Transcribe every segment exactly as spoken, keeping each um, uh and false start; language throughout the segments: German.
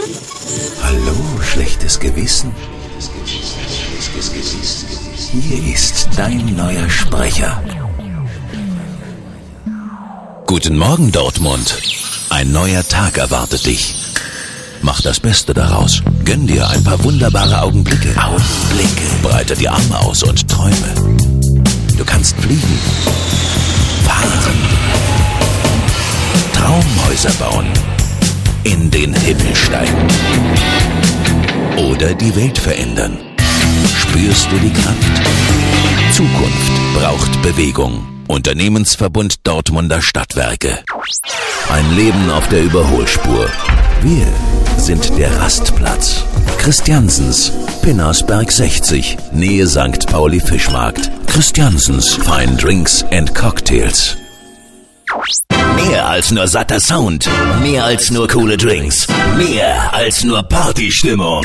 Hallo, schlechtes Gewissen. Hier ist dein neuer Sprecher. Guten Morgen, Dortmund. Ein neuer Tag erwartet dich. Mach das Beste daraus. Gönn dir ein paar wunderbare Augenblicke. Augenblicke. Breite die Arme aus und träume. Du kannst fliegen, fahren, Traumhäuser bauen, in den Himmel steigen oder die Welt verändern. Spürst du die Kraft? Zukunft braucht Bewegung. Unternehmensverbund Dortmunder Stadtwerke. Ein Leben auf der Überholspur. Wir sind der Rastplatz. Christiansens, Pinnersberg sechzig, Nähe Sankt Pauli Fischmarkt. Christiansens Fine Drinks and Cocktails. Mehr als nur satter Sound, mehr als nur coole Drinks, mehr als nur Partystimmung.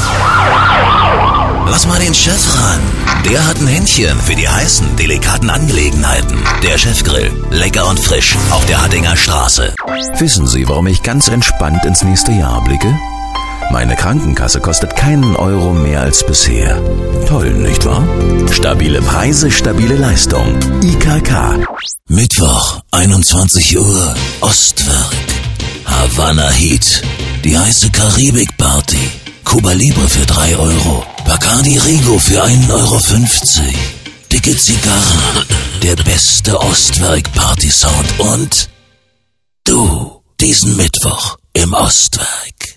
Lass mal den Chef ran. Der hat ein Händchen für die heißen, delikaten Angelegenheiten. Der Chefgrill, lecker und frisch auf der Hattinger Straße. Wissen Sie, warum ich ganz entspannt ins nächste Jahr blicke? Meine Krankenkasse kostet keinen Euro mehr als bisher. Toll, nicht wahr? Stabile Preise, stabile Leistung. I K K. Mittwoch, einundzwanzig Uhr, Ostwerk. Havana Heat. Die heiße Karibik-Party. Cuba Libre für drei Euro. Bacardi Rigo für ein Euro fünfzig. Dicke Zigarren. Der beste Ostwerk-Party-Sound. Und du, diesen Mittwoch im Ostwerk.